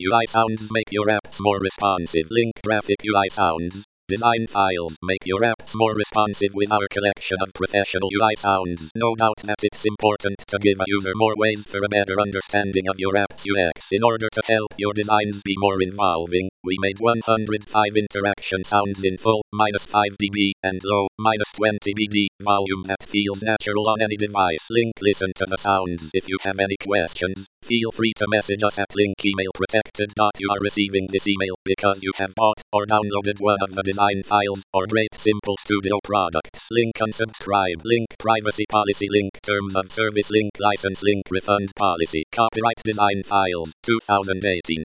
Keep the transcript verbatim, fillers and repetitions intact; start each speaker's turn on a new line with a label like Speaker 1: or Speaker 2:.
Speaker 1: U I sounds make your apps more responsive. Link graphic U I sounds. Design files make your apps more responsive with our collection of professional U I sounds. No doubt that it's important to give a user more ways for a better understanding of your app's U X. In order to help your designs be more involving, we made one hundred five interaction sounds in full, minus five decibels, and low, minus twenty decibels, volume that feels natural on any device. Link listen to the sounds. If you have any questions, feel free to message us at link email protected. You are receiving this email because you have bought or downloaded one of the design files or Great Simple Studio products. Link unsubscribe. Link privacy policy. Link terms of service. Link license. Link refund policy. Copyright design files twenty eighteen.